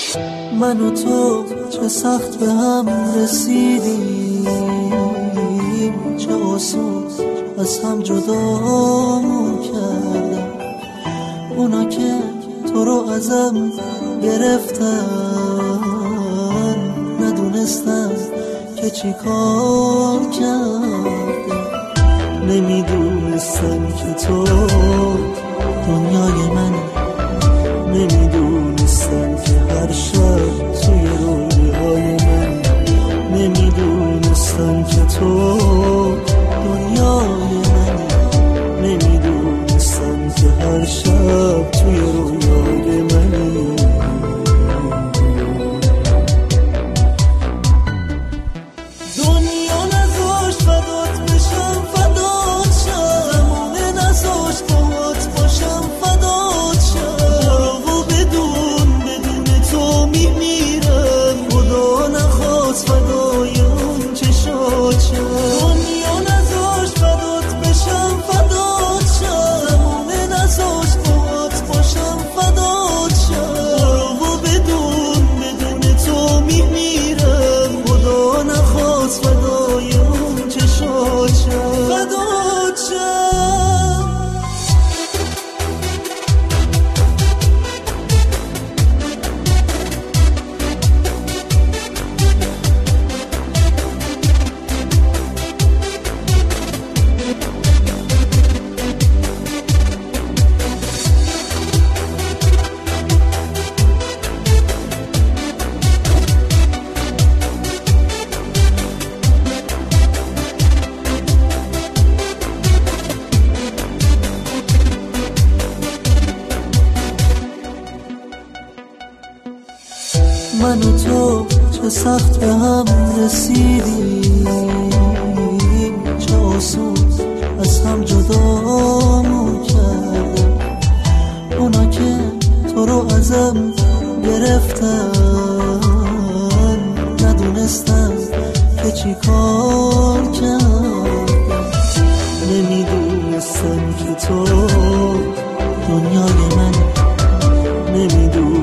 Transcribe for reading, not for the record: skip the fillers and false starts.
من و تو چه سخت به هم رسیدیم، چه آسون از هم جدامون کردم. اونا که تو رو ازم گرفتن ندونستم که چی کار کردم. نمیدونستم که تو دنیای منی، نمیدونستم که هر شب توی رویای منی، نمیدونستم که تو دنیای منی، نمیدونستم که هر شب توی رویای منی. دنیا نذاشت فدات بشم، فدات شم، زمونه نذاشت باهات باشم، فدات شم. برو بدون تو میمیرم، خدا نخواست فدای اون چشات شم. دنیا نذاشت فدات بشم، فدات شم، زمونه نذاشت باهات باشم، فدات شم. برو بدون تو میمیرم، خدا نخواست فدای اون چشات شم، فدات شم. من و تو چه سخت به هم رسیدیم، چه آسون از هم جدامون کردم. اونا که تو رو ازم گرفتن ندونستم که چی کار کردم. نمیدونستم که تو دنیای منی، نمیدونستم